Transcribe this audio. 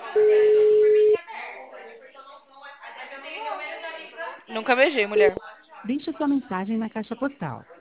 Nunca beijei, mulher. Deixe sua mensagem na caixa postal.